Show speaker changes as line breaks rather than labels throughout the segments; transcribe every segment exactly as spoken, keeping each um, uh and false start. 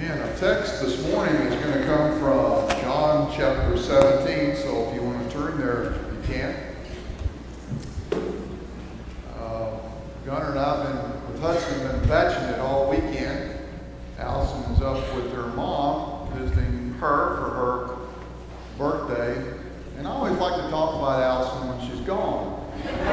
Amen. Our text this morning is going to come from John chapter seventeen, so if you want to turn there, you can. Uh, Gunnar and I have been, with Hudson, been fetching it all weekend. Allison is up with her mom, visiting her for her birthday. And I always like to talk about Allison when she's gone.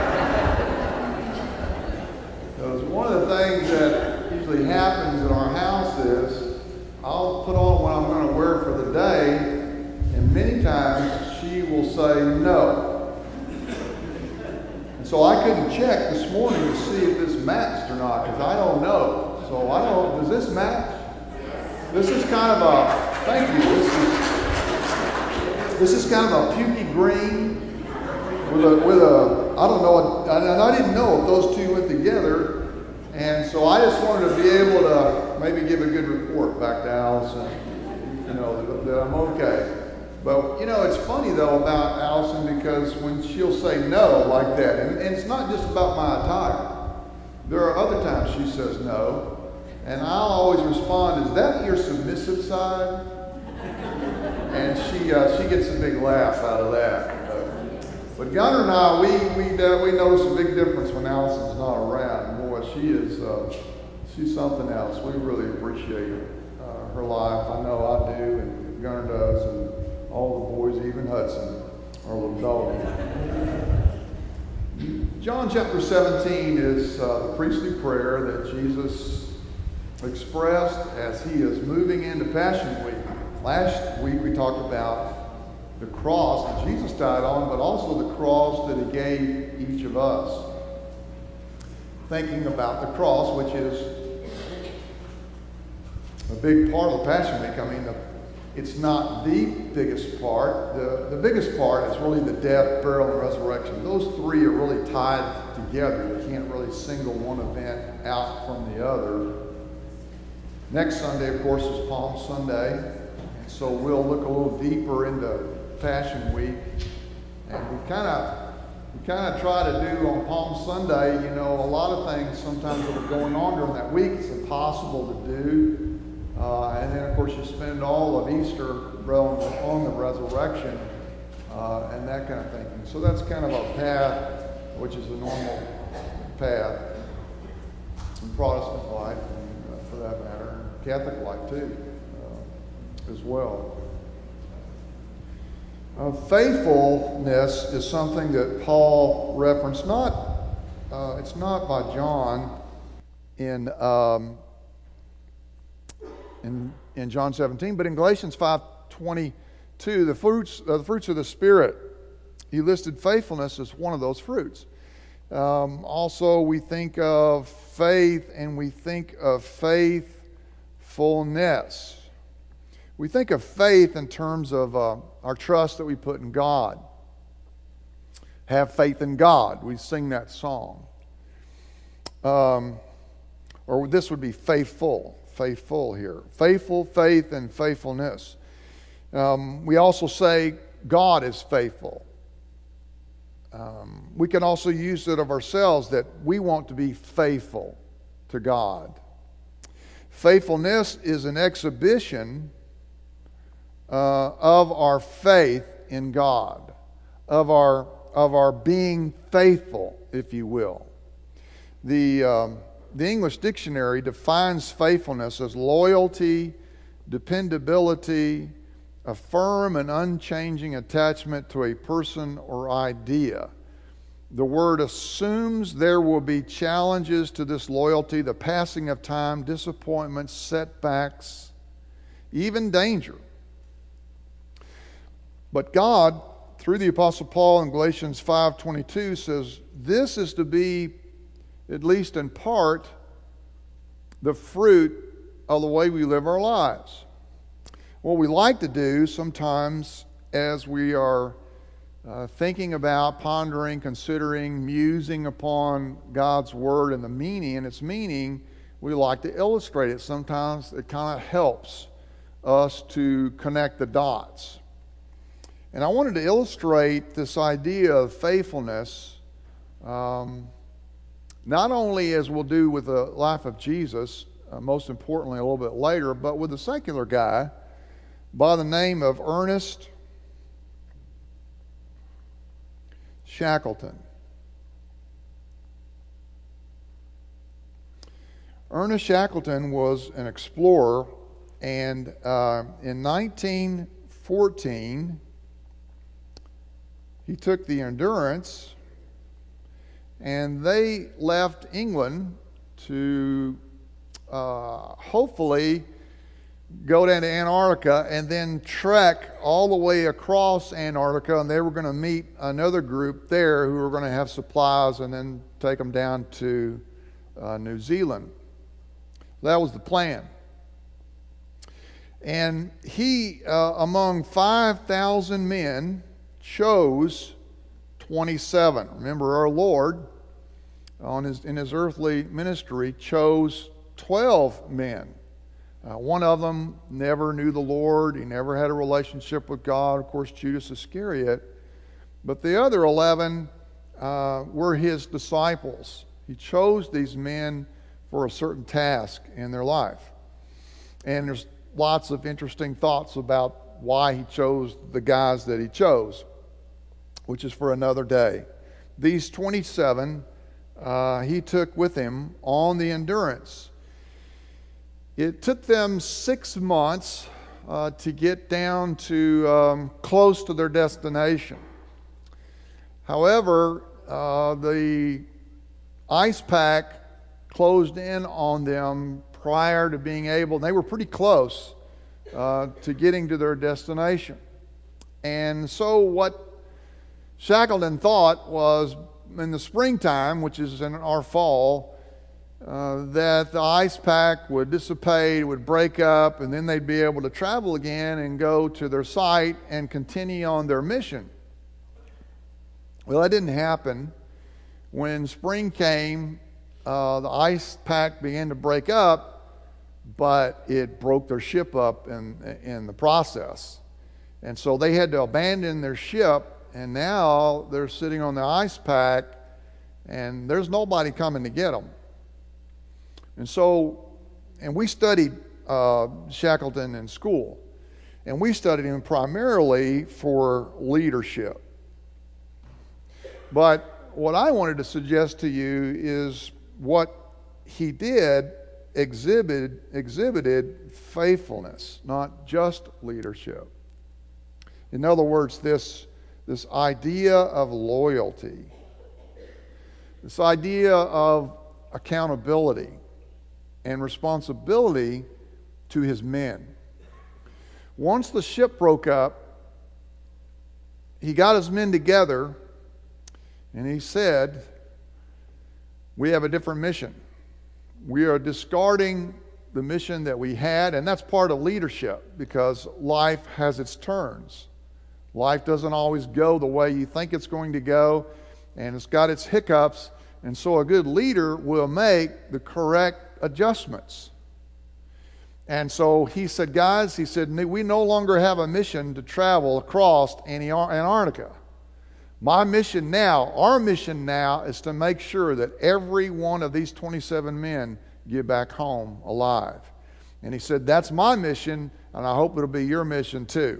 Because one of the things that usually happens in our house is I'll put on what I'm going to wear for the day, and many times she will say no. And so I couldn't check this morning to see if this matched or not, because I don't know. So I don't, does this match? This is kind of a, thank you, this is, this is kind of a pukey green with a, with a, I don't know, and I didn't know if those two went together. And so I just wanted to be able to maybe give a good report back to Allison, you know, that, that I'm okay. But, you know, it's funny, though, about Allison, because when she'll say no like that, and, and it's not just about my attire. There are other times she says no, and I'll always respond, is that your submissive side? And she uh, she gets a big laugh out of that. But Gunnar and I, we we uh, we notice a big difference when Allison's not around. Boy, she is uh, she's something else. We really appreciate uh, her life. I know I do, and Gunnar does, and all the boys, even Hudson, our little dog. John chapter seventeen is uh, the priestly prayer that Jesus expressed as he is moving into Passion Week. Last week we talked about the cross that Jesus died on, but also the cross that he gave each of us. Thinking about the cross, which is a big part of the Passion Week. I mean, the, it's not the biggest part. The, the biggest part is really the death, burial, and resurrection. Those three are really tied together. You can't really single one event out from the other. Next Sunday, of course, is Palm Sunday. And so we'll look a little deeper into Passion Week, and we kind of we kind of try to do on Palm Sunday, you know, a lot of things sometimes that are going on during that week. It's impossible to do, uh, and then of course you spend all of Easter on the resurrection uh, and that kind of thinking. So that's kind of a path, which is a normal path in Protestant life, and uh, for that matter, Catholic life too, uh, as well. Uh, faithfulness is something that Paul referenced. Not, uh, it's not by John in um, in in John seventeen, but in Galatians five twenty-two, the fruits uh, the fruits of the Spirit. He listed faithfulness as one of those fruits. Um, also, we think of faith, and we think of faithfulness. We think of faith in terms of uh, our trust that we put in God. Have faith in God. We sing that song. Um, or this would be faithful. Faithful here. Faithful, faith, and faithfulness. Um, we also say God is faithful. Um, we can also use it of ourselves that we want to be faithful to God. Faithfulness is an exhibition Uh, of our faith in God, of our of our being faithful, if you will. The um, the English dictionary defines faithfulness as loyalty, dependability, a firm and unchanging attachment to a person or idea. The word assumes there will be challenges to this loyalty, the passing of time, disappointments, setbacks, even danger. But God, through the Apostle Paul in Galatians five twenty-two, says this is to be, at least in part, the fruit of the way we live our lives. What we like to do sometimes as we are uh, thinking about, pondering, considering, musing upon God's Word and the meaning and its meaning, we like to illustrate it. Sometimes it kind of helps us to connect the dots. And I wanted to illustrate this idea of faithfulness, um, not only as we'll do with the life of Jesus, uh, most importantly, a little bit later, but with a secular guy by the name of Ernest Shackleton. Ernest Shackleton was an explorer, and uh, in nineteen fourteen, he took the Endurance, and they left England to uh, hopefully go down to Antarctica and then trek all the way across Antarctica, and they were going to meet another group there who were going to have supplies and then take them down to uh, New Zealand. That was the plan. And he, uh, among five thousand men, chose twenty-seven. Remember, our Lord, on his, in his earthly ministry, chose twelve men. Uh, one of them never knew the Lord. He never had a relationship with God. Of course, Judas Iscariot. But the other eleven uh, were his disciples. He chose these men for a certain task in their life. And there's lots of interesting thoughts about why he chose the guys that he chose, which is for another day. These twenty-seven uh, he took with him on the Endurance. It took them six months uh, to get down to um, close to their destination. However, uh, the ice pack closed in on them prior to being able, they were pretty close uh, to getting to their destination. And so what Shackleton thought was, in the springtime, which is in our fall, uh, that the ice pack would dissipate, would break up, and then they'd be able to travel again and go to their site and continue on their mission. Well, that didn't happen. When spring came, uh, the ice pack began to break up, but it broke their ship up in, in the process. And so they had to abandon their ship, and now they're sitting on the ice pack, and there's nobody coming to get them. And so, and we studied uh, Shackleton in school, and we studied him primarily for leadership. But what I wanted to suggest to you is what he did exhibited, exhibited faithfulness, not just leadership. In other words, this, this idea of loyalty, this idea of accountability and responsibility to his men. Once the ship broke up, he got his men together and he said, we have a different mission. We are discarding the mission that we had, and that's part of leadership because life has its turns. Life doesn't always go the way you think it's going to go, and it's got its hiccups, and so a good leader will make the correct adjustments. And so he said, guys, he said, we no longer have a mission to travel across Antarctica. My mission now, our mission now, is to make sure that every one of these twenty-seven men get back home alive. And he said, that's my mission, and I hope it'll be your mission too.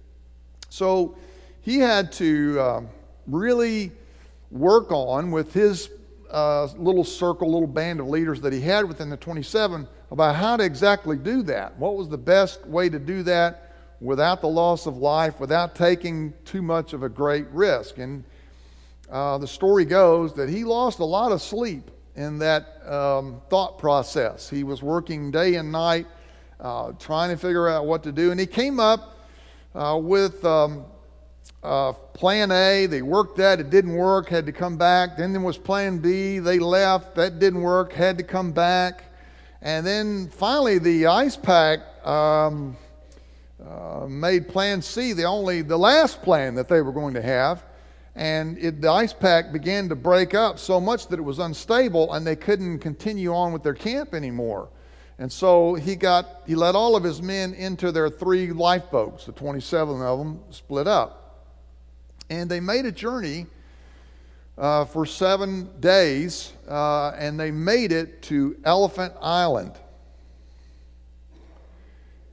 So he had to um, really work on with his uh, little circle, little band of leaders that he had within the twenty-seven about how to exactly do that. What was the best way to do that without the loss of life, without taking too much of a great risk. And uh, the story goes that he lost a lot of sleep in that um, thought process. He was working day and night uh, trying to figure out what to do. And he came up uh, with um, uh, plan A. They worked that. It didn't work. Had to come back. Then there was plan B. They left. That didn't work. Had to come back. And then finally the ice pack um, uh, made plan C the only, the last plan that they were going to have. And it, the ice pack began to break up so much that it was unstable and they couldn't continue on with their camp anymore. And so he got, he let all of his men into their three lifeboats. The twenty-seven of them split up. And they made a journey uh, for seven days uh, and they made it to Elephant Island.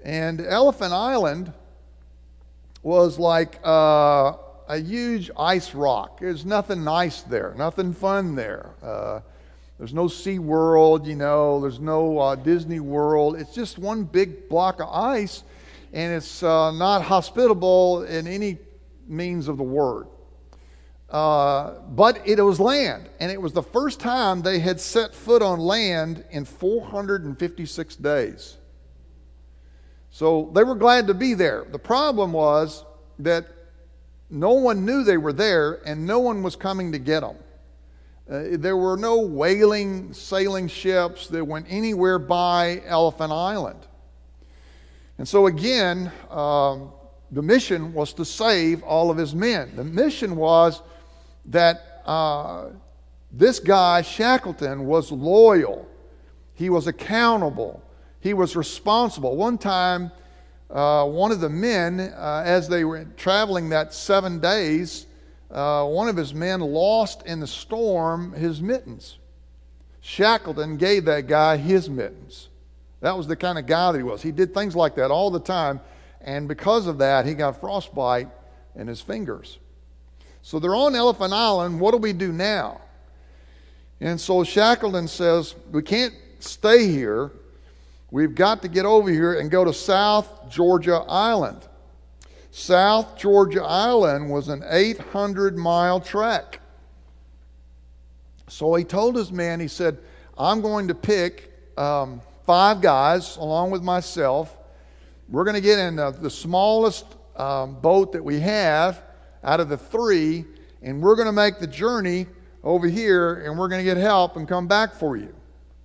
And Elephant Island was like uh, a huge ice rock. There's nothing nice there, nothing fun there. Uh, there's no Sea World, you know, there's no uh, Disney World. It's just one big block of ice, and it's uh, not hospitable in any means of the word. Uh, but it was land, and it was the first time they had set foot on land in four hundred fifty-six days. So they were glad to be there. The problem was that no one knew they were there, and no one was coming to get them. Uh, there were no whaling sailing ships that went anywhere by Elephant Island. And so again, um, the mission was to save all of his men. The mission was that uh, this guy, Shackleton, was loyal. He was accountable. He was responsible. One time, uh, one of the men, uh, as they were traveling that seven days, uh, one of his men lost in the storm his mittens. Shackleton gave that guy his mittens. That was the kind of guy that he was. He did things like that all the time, and because of that, he got frostbite in his fingers. So they're on Elephant Island. What do we do now? And so Shackleton says, we can't stay here. We've got to get over here and go to South Georgia Island. South Georgia Island was an eight hundred mile trek. So he told his men, he said, I'm going to pick um, five guys along with myself. We're going to get in the, the smallest um, boat that we have out of the three, and we're going to make the journey over here, and we're going to get help and come back for you.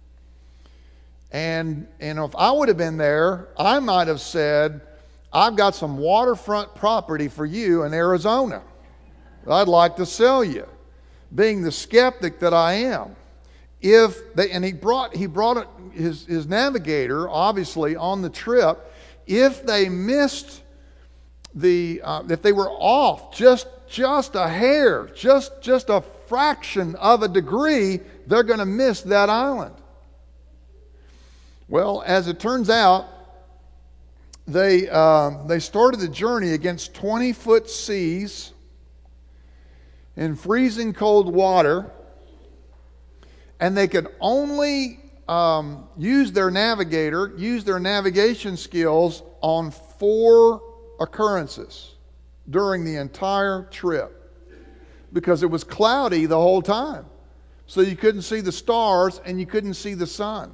And, and if I would have been there, I might have said, I've got some waterfront property for you in Arizona I'd like to sell you, being the skeptic that I am. If they, and he brought he brought his, his navigator, obviously, on the trip. If they missed the, uh, if they were off just just a hair, just just a fraction of a degree, they're going to miss that island. Well, as it turns out, they uh, they started the journey against twenty foot seas in freezing cold water, and they could only um, use their navigator, use their navigation skills on four occurrences during the entire trip, because it was cloudy the whole time. So you couldn't see the stars and you couldn't see the sun.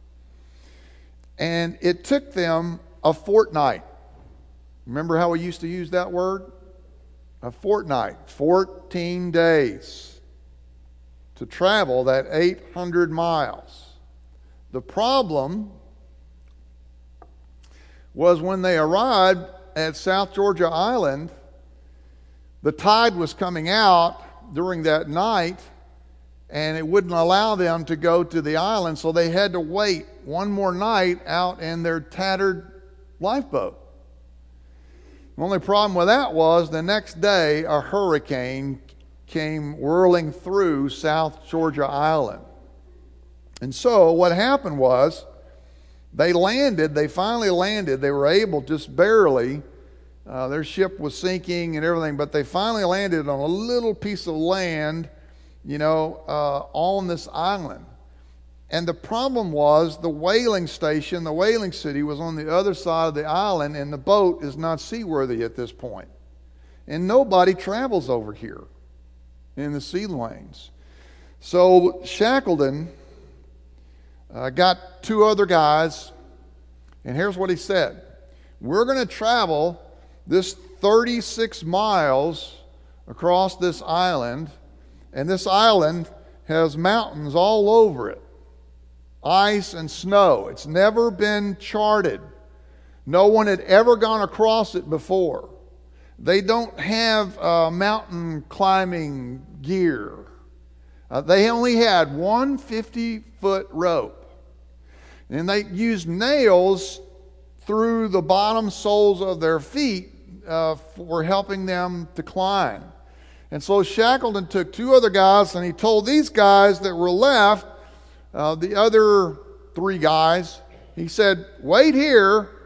And it took them a fortnight. Remember how we used to use that word? A fortnight, fourteen days to travel that eight hundred miles. The problem was when they arrived at South Georgia Island, the tide was coming out during that night, and it wouldn't allow them to go to the island, so they had to wait one more night out in their tattered lifeboat. The only problem with that was the next day a hurricane came whirling through South Georgia Island. And so what happened was they landed, they finally landed, they were able just barely, uh, their ship was sinking and everything, but they finally landed on a little piece of land, you know, uh, on this island. And the problem was the whaling station, the whaling city, was on the other side of the island, and the boat is not seaworthy at this point. And nobody travels over here in the sea lanes. So Shackleton uh, got two other guys, and here's what he said. We're going to travel this thirty-six miles across this island, and this island has mountains all over it. Ice and snow. It's never been charted. No one had ever gone across it before. They don't have uh, mountain climbing gear. Uh, they only had one fifty-foot rope. And they used nails through the bottom soles of their feet uh, for helping them to climb. And so Shackleton took two other guys, and he told these guys that were left, Uh, the other three guys, he said, wait here.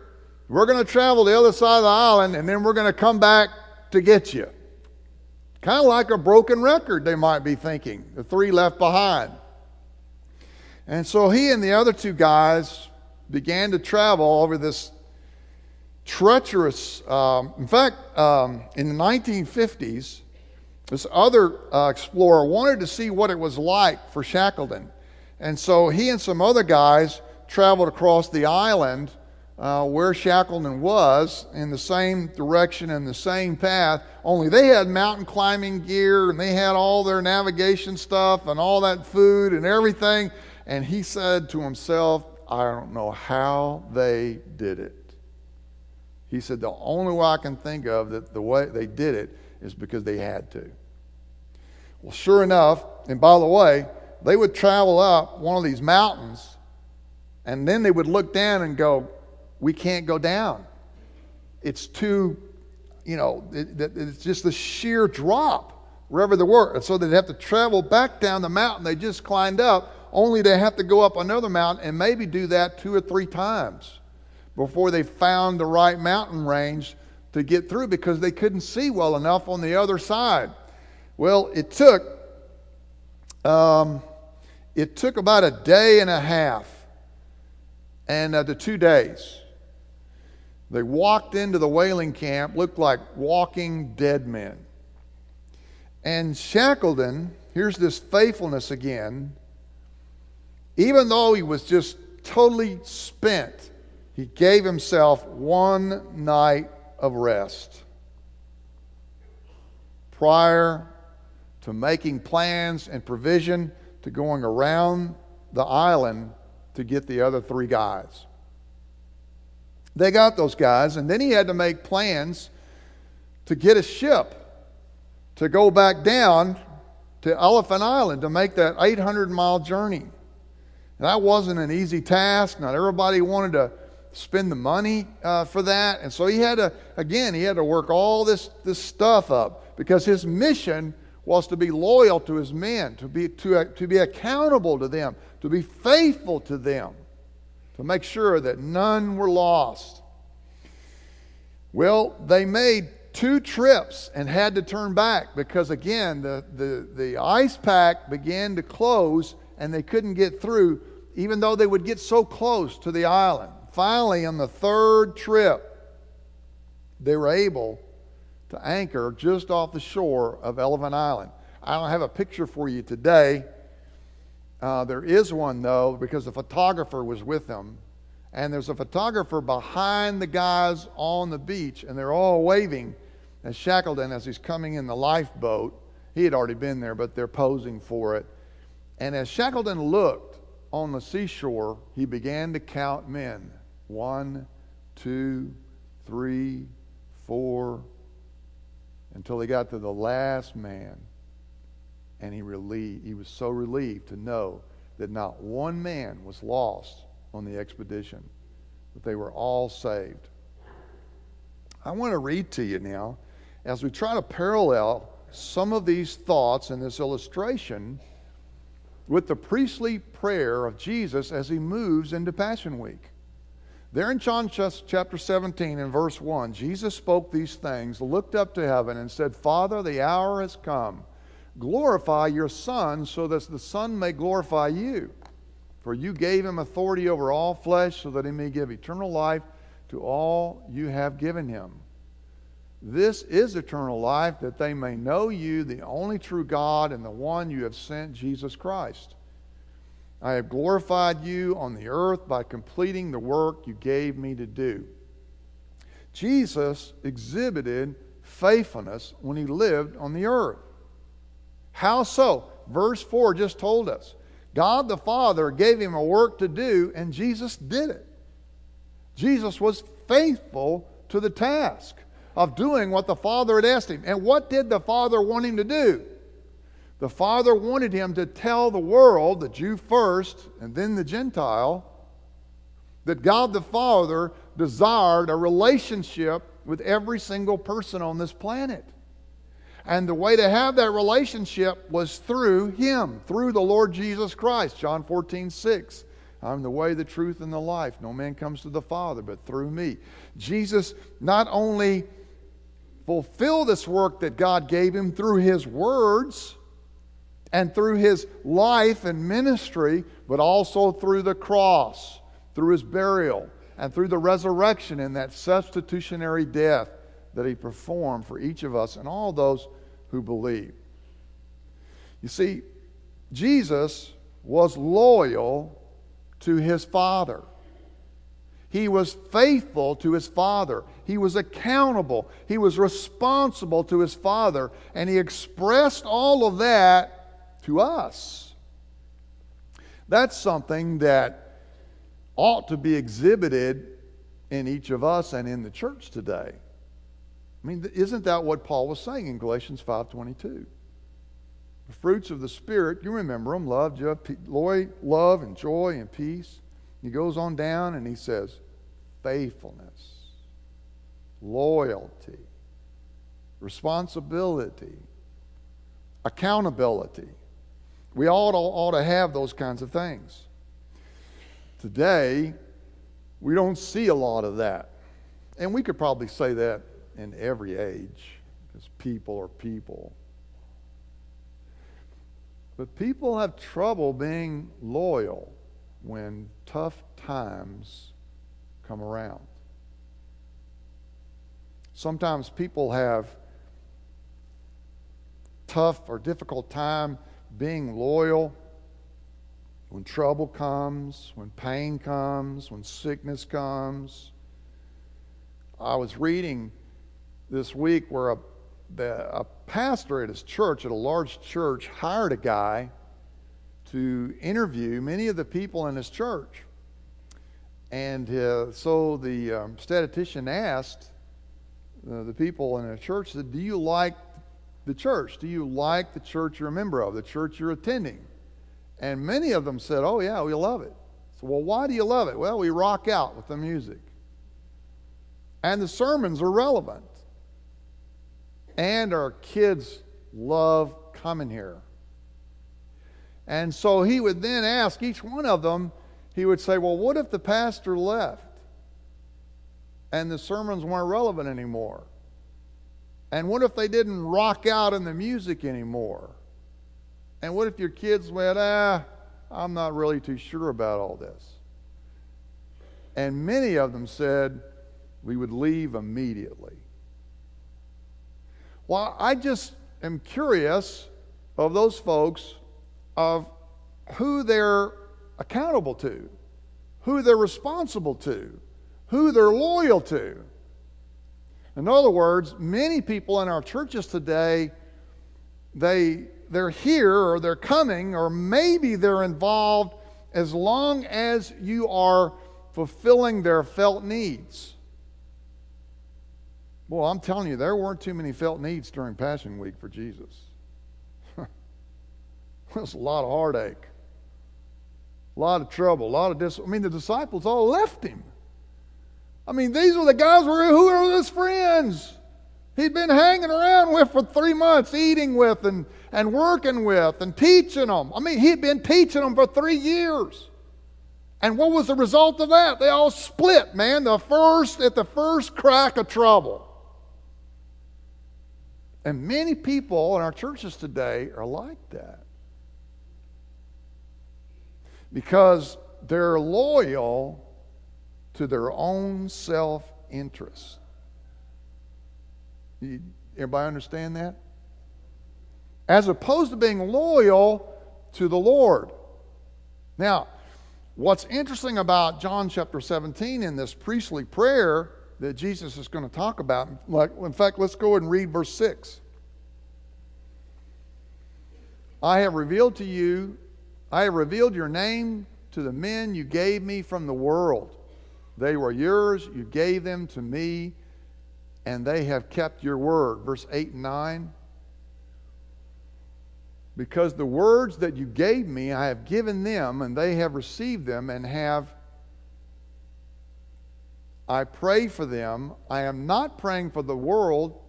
We're going to travel the other side of the island, and then we're going to come back to get you. Kind of like a broken record, they might be thinking, the three left behind. And so he and the other two guys began to travel over this treacherous, um, in fact, um, in the nineteen fifties, this other uh, explorer wanted to see what it was like for Shackleton. And so he and some other guys traveled across the island uh, where Shackleton was in the same direction and the same path, only they had mountain climbing gear and they had all their navigation stuff and all that food and everything. And he said to himself, I don't know how they did it. He said, the only way I can think of that the way they did it is because they had to. Well, sure enough, and by the way, they would travel up one of these mountains, and then they would look down and go, we can't go down. It's too, you know, it, it, it's just a sheer drop wherever they were. And so they'd have to travel back down the mountain they just climbed up, only to have to go up another mountain and maybe do that two or three times before they found the right mountain range to get through, because they couldn't see well enough on the other side. Well, it took um, it took about a day and a half, and uh, the two days. They walked into the whaling camp, looked like walking dead men. And Shackleton, here's this faithfulness again. Even though he was just totally spent, he gave himself one night of rest prior to making plans and provision to going around the island to get the other three guys. They got those guys, and then he had to make plans to get a ship to go back down to Elephant Island to make that eight hundred mile journey. That wasn't an easy task. Not everybody wanted to spend the money uh, for that. And so he had to, again, he had to work all this, this stuff up, because his mission was to be loyal to his men, to be, to, to be accountable to them, to be faithful to them, to make sure that none were lost. Well, they made two trips and had to turn back because, again, the, the, the ice pack began to close and they couldn't get through, even though they would get so close to the island. Finally, on the third trip, they were able to anchor just off the shore of Elephant Island. I don't have a picture for you today. Uh, there is one, though, because the photographer was with them. And there's a photographer behind the guys on the beach, and they're all waving at Shackleton as he's coming in the lifeboat. He had already been there, but they're posing for it. And as Shackleton looked on the seashore, he began to count men. One, two, three, four, until he got to the last man. And he relieved, he was so relieved to know that not one man was lost on the expedition, that they were all saved. I want to read to you now, as we try to parallel some of these thoughts in this illustration with the priestly prayer of Jesus as he moves into Passion Week. There in John chapter seventeen and verse one, Jesus spoke these things, looked up to heaven and said, Father, the hour has come. Glorify your Son so that the Son may glorify you. For you gave him authority over all flesh so that he may give eternal life to all you have given him. This is eternal life, that they may know you, the only true God, and the one you have sent, Jesus Christ. I have glorified you on the earth by completing the work you gave me to do. Jesus exhibited faithfulness when he lived on the earth. How so? Verse four just told us. God the Father gave him a work to do, and Jesus did it. Jesus was faithful to the task of doing what the Father had asked him. And what did the Father want him to do? The Father wanted him to tell the world, the Jew first and then the Gentile, that God the Father desired a relationship with every single person on this planet. And the way to have that relationship was through him, through the Lord Jesus Christ. John fourteen six I'm the way, the truth, and the life. No man comes to the Father but through me. Jesus not only fulfilled this work that God gave him through his words and through his life and ministry, but also through the cross, through his burial, and through the resurrection and that substitutionary death that he performed for each of us and all those who believe. You see, Jesus was loyal to his Father. He was faithful to his Father. He was accountable. He was responsible to his Father. And he expressed all of that to us. That's something that ought to be exhibited in each of us and in the church today. I mean, isn't that what Paul was saying in Galatians five twenty-two? The fruits of the Spirit, you remember them, love, joy, love and joy and peace. He goes on down and he says, faithfulness, loyalty, responsibility, accountability. We all ought to have those kinds of things. Today, we don't see a lot of that. And we could probably say that in every age, because people are people. But people have trouble being loyal when tough times come around. Sometimes people have tough or difficult time being loyal when trouble comes, when pain comes, when sickness comes. I was reading this week where a, the, a pastor at his church, at a large church, hired a guy to interview many of the people in his church. And uh, so the um, statistician asked uh, the people in the church, said, do you like the church? Do you like the church you're a member of, the church you're attending? And many of them said, oh yeah, we love it. So, well, why do you love it? Well, we rock out with the music. And the sermons are relevant. And our kids love coming here. And so he would then ask each one of them, he would say, well, what if the pastor left and the sermons weren't relevant anymore? And what if they didn't rock out in the music anymore? And what if your kids went, ah, I'm not really too sure about all this? And many of them said, we would leave immediately. Well, I just am curious of those folks of who they're accountable to, who they're responsible to, who they're loyal to. In other words, many people in our churches today, they, they're here or they're coming or maybe they're involved as long as you are fulfilling their felt needs. Well, I'm telling you, there weren't too many felt needs during Passion Week for Jesus. There's a lot of heartache, a lot of trouble, a lot of dis. I mean, the disciples all left him. I mean, these were the guys who were, who were his friends. He'd been hanging around with for three months, eating with and, and working with and teaching them. I mean, he'd been teaching them for three years. And what was the result of that? They all split, man, the first at the first crack of trouble. And many people in our churches today are like that. Because they're loyal to their own self-interest. Everybody understand that? As opposed to being loyal to the Lord. Now, what's interesting about John chapter seventeen in this priestly prayer that Jesus is going to talk about, like, in fact, let's go and read verse six. I have revealed to you, I have revealed your name to the men you gave me from the world. They were yours, you gave them to me, and they have kept your word. Verse eight and nine. Because the words that you gave me, I have given them, and they have received them, and have, I pray for them. I am not praying for the world.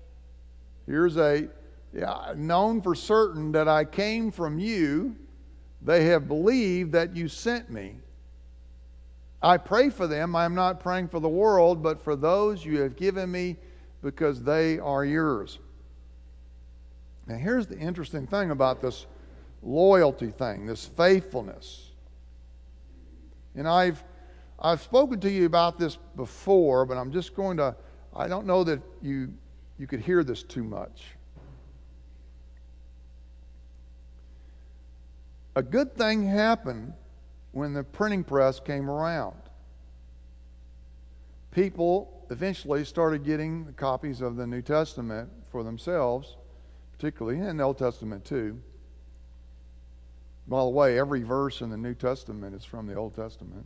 Here's a, yeah, known for certain that I came from you, They have believed that you sent me. I pray for them. I am not praying for the world, but for those you have given me, because they are yours. Now here's the interesting thing about this loyalty thing, this faithfulness. And I've I've spoken to you about this before, but I'm just going to, I don't know that you you could hear this too much. A good thing happened when the printing press came around. People eventually started getting copies of the New Testament for themselves, particularly, and the Old Testament too. By the way, every verse in the New Testament is from the Old Testament.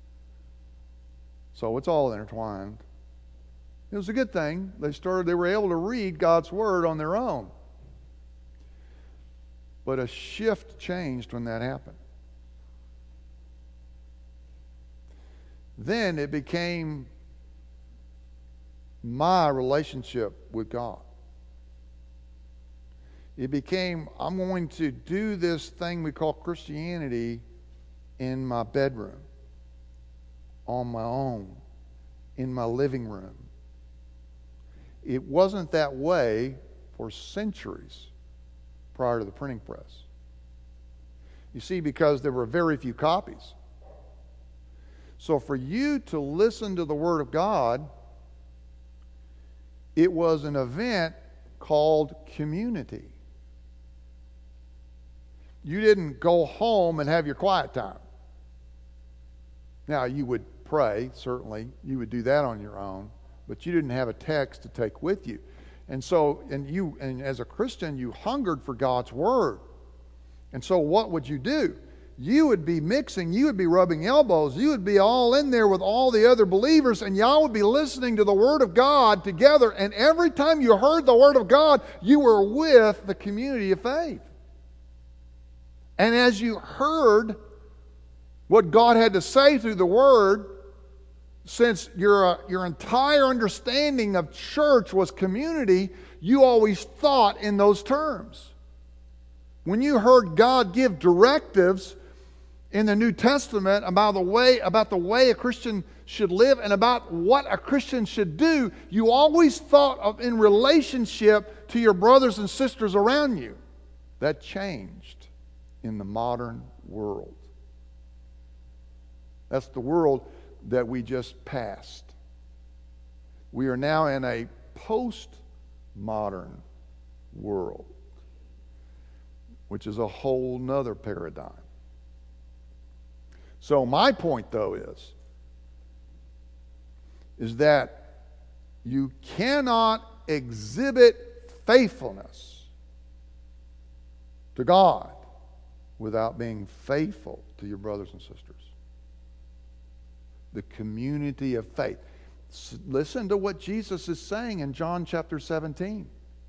So it's all intertwined. It was a good thing. They started, they were able to read God's Word on their own. But a shift changed when that happened. Then it became my relationship with God. It became, I'm going to do this thing we call Christianity in my bedroom, on my own, in my living room. It wasn't that way for centuries prior to the printing press. You see, because there were very few copies. So for you to listen to the Word of God, it was an event called community. You didn't go home and have your quiet time. Now, you would pray, certainly. You would do that on your own. But you didn't have a text to take with you. And so, and you, and as a Christian, you hungered for God's Word. And so what would you do? You would be mixing, you would be rubbing elbows, you would be all in there with all the other believers, and y'all would be listening to the Word of God together. And every time you heard the Word of God, you were with the community of faith. And as you heard what God had to say through the Word, since your, uh, your entire understanding of church was community, you always thought in those terms. When you heard God give directives in the New Testament about the way, about the way a Christian should live and about what a Christian should do, you always thought of in relationship to your brothers and sisters around you. That changed in the modern world. That's the world that we just passed. We are now in a post-modern world, which is a whole nother paradigm. So my point, though, is, is that you cannot exhibit faithfulness to God without being faithful to your brothers and sisters. The community of faith. S- listen to what Jesus is saying in John chapter seventeen.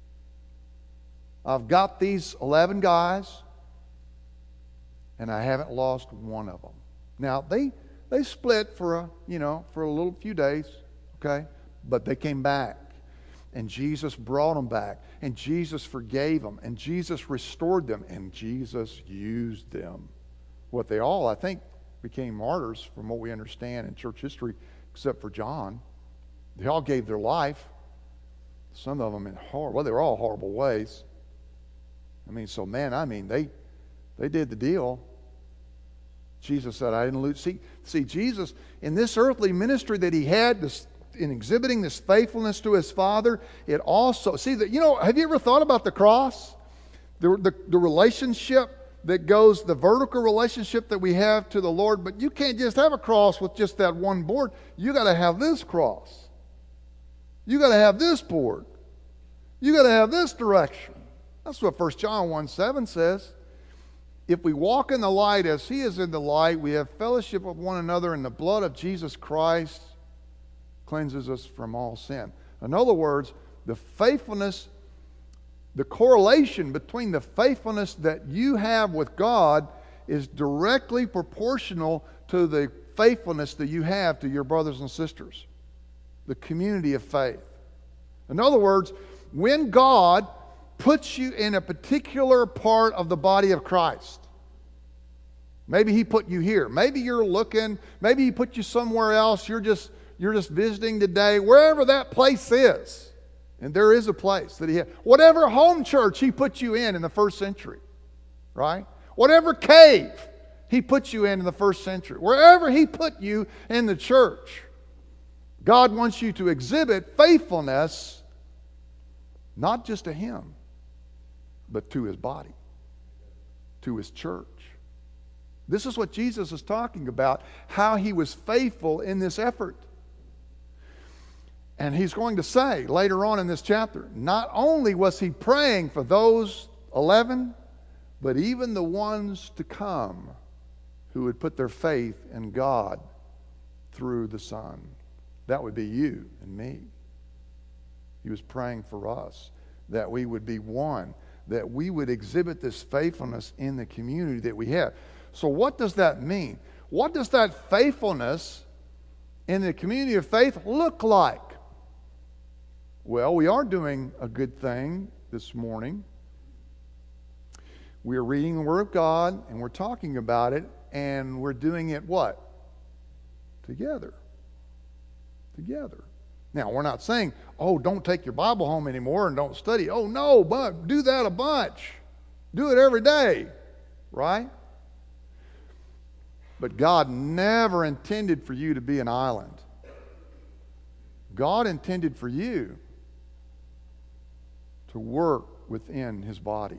I've got these eleven guys, and I haven't lost one of them. Now, they they split for a, you know, for a little few days, okay? But they came back. And Jesus brought them back. And Jesus forgave them. And Jesus restored them. And Jesus used them. What they all, I think, became martyrs from what we understand in church history, except for John. They all gave their life. Some of them in horrible, well, they were all horrible ways. I mean, so man, I mean, they they did the deal. Jesus said, I didn't lose. See, see, Jesus, in this earthly ministry that he had, this, in exhibiting this faithfulness to his Father, it also, see, that you know, have you ever thought about the cross? The, the, the relationship that goes, the vertical relationship that we have to the Lord, but you can't just have a cross with just that one board. You got to have this cross. You got to have this board. You got to have this direction. That's what First John one seven says. If we walk in the light as he is in the light, we have fellowship with one another, and the blood of Jesus Christ cleanses us from all sin. In other words, the faithfulness, the correlation between the faithfulness that you have with God is directly proportional to the faithfulness that you have to your brothers and sisters. The community of faith. In other words, when God puts you in a particular part of the body of Christ, Maybe He put you here. Maybe you're looking. Maybe He put you somewhere else. You're just you're just visiting today. Wherever that place is, and there is a place that He had. Whatever home church He put you in in the first century, right? Whatever cave He put you in in the first century, wherever He put you in the church, God wants you to exhibit faithfulness, not just to Him, but to His body, to His church. This is what Jesus is talking about, how He was faithful in this effort. And He's going to say later on in this chapter, not only was He praying for those eleven, but even the ones to come who would put their faith in God through the Son. That would be you and me. He was praying for us, that we would be one, that we would exhibit this faithfulness in the community that we have. So what does that mean? What does that faithfulness in the community of faith look like? Well, we are doing a good thing this morning. We are reading the Word of God, and we're talking about it, and we're doing it what? Together. Together. Now, we're not saying, oh, don't take your Bible home anymore and don't study. Oh, no, but do that a bunch. Do it every day, right? But God never intended for you to be an island. God intended for you to work within His body.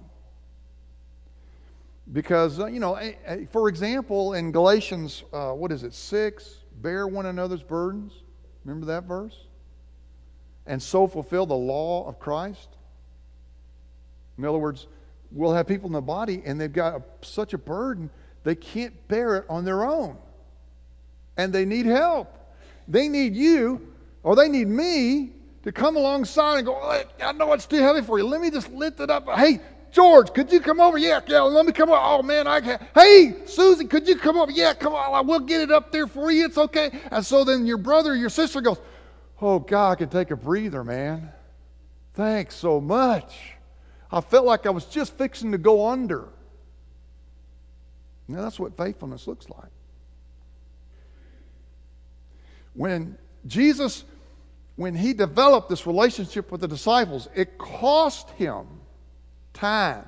Because, uh, you know, for example, in Galatians, uh, what is it, six, bear one another's burdens. Remember that verse? And so fulfill the law of Christ. In other words, we'll have people in the body and they've got a, such a burden, they can't bear it on their own. And they need help. They need you, or they need me, to come alongside and go, I know it's too heavy for you. Let me just lift it up. Hey, George, could you come over? Yeah, yeah, let me come over. Oh, man, I can't. Hey, Susie, could you come over? Yeah, come on. We'll get it up there for you. It's okay. And so then your brother, your sister goes, oh, God, I can take a breather, man. Thanks so much. I felt like I was just fixing to go under. Now, that's what faithfulness looks like. When Jesus, when He developed this relationship with the disciples, it cost Him time.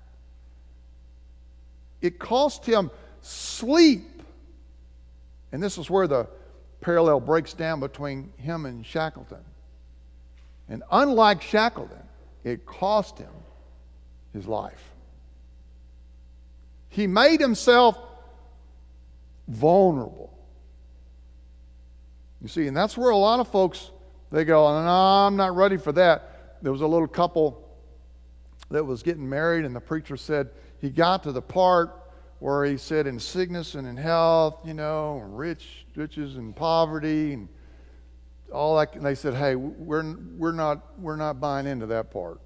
It cost Him sleep. And this is where the parallel breaks down between Him and Shackleton. And unlike Shackleton, it cost him his life. He made Himself vulnerable. You see, and that's where a lot of folks, they go, no, I'm not ready for that. There was a little couple that was getting married, and the preacher said he got to the part where he said in sickness and in health, you know, rich, riches and poverty and all that. And they said, hey, we're we're not we're not buying into that part.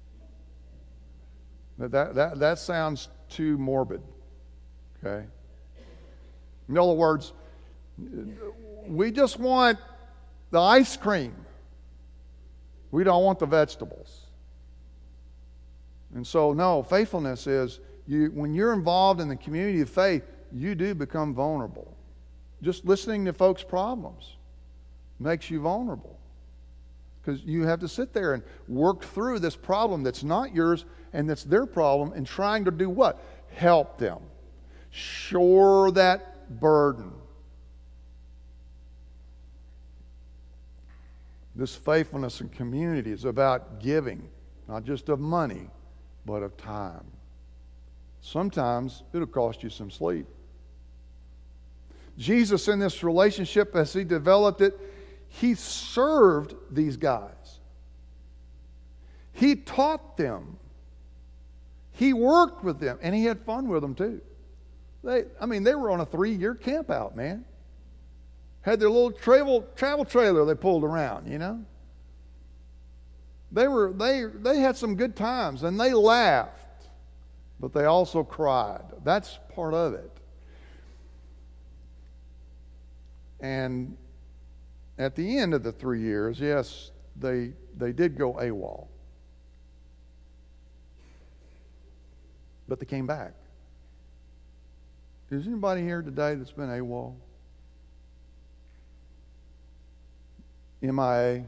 That that that sounds too morbid. Okay. In other words, we just want the ice cream. We don't want the vegetables. And so, no, faithfulness is, you when you're involved in the community of faith, you do become vulnerable. Just listening to folks' problems makes you vulnerable. Because you have to sit there and work through this problem that's not yours and that's their problem, and trying to do what? Help them. Shore that burden. This faithfulness in community is about giving, not just of money, but of time. Sometimes it'll cost you some sleep. Jesus, in this relationship, as He developed it, He served these guys. He taught them. He worked with them, and He had fun with them too. They, I mean, they were on a three-year camp out, man. Had their little travel travel trailer they pulled around, you know. They were they they had some good times, and they laughed, but they also cried. That's part of it. And at the end of the three years, yes, they they did go AWOL. But they came back. Is anybody here today that's been AWOL? M I A?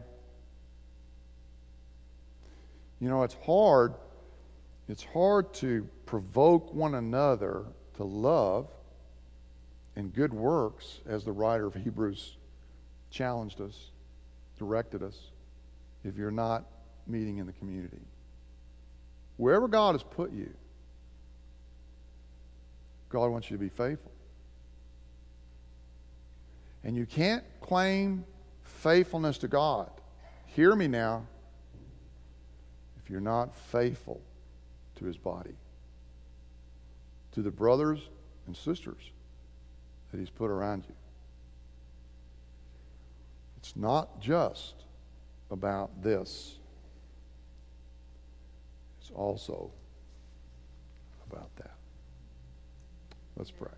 You know, it's hard. It's hard to provoke one another to love and good works, as the writer of Hebrews challenged us, directed us, if you're not meeting in the community. Wherever God has put you, God wants you to be faithful. And you can't claim faithfulness to God, hear me now, if you're not faithful to His body, to the brothers and sisters that He's put around you. It's not just about this. It's also about that. Let's pray.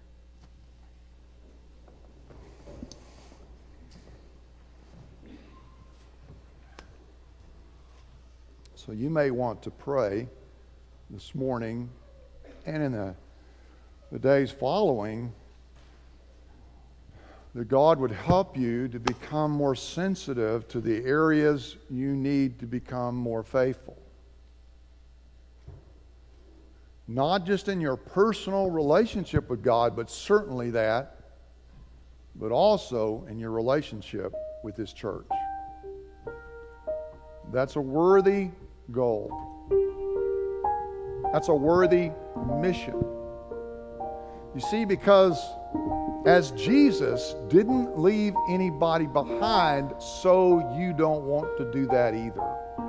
So you may want to pray this morning and in the, the days following that God would help you to become more sensitive to the areas you need to become more faithful. Not just in your personal relationship with God, but certainly that, but also in your relationship with His church. That's a worthy goal. That's a worthy mission. You see, because as Jesus didn't leave anybody behind, so you don't want to do that either.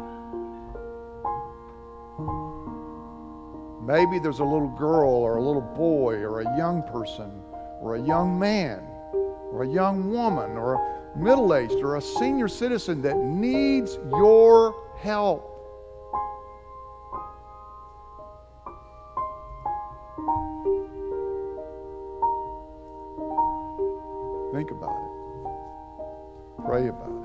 Maybe there's a little girl or a little boy or a young person or a young man or a young woman or a middle-aged or a senior citizen that needs your help. Think about it. Pray about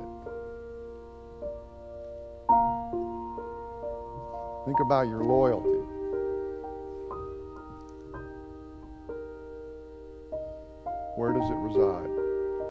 it. Think about your loyalty. Where does it reside?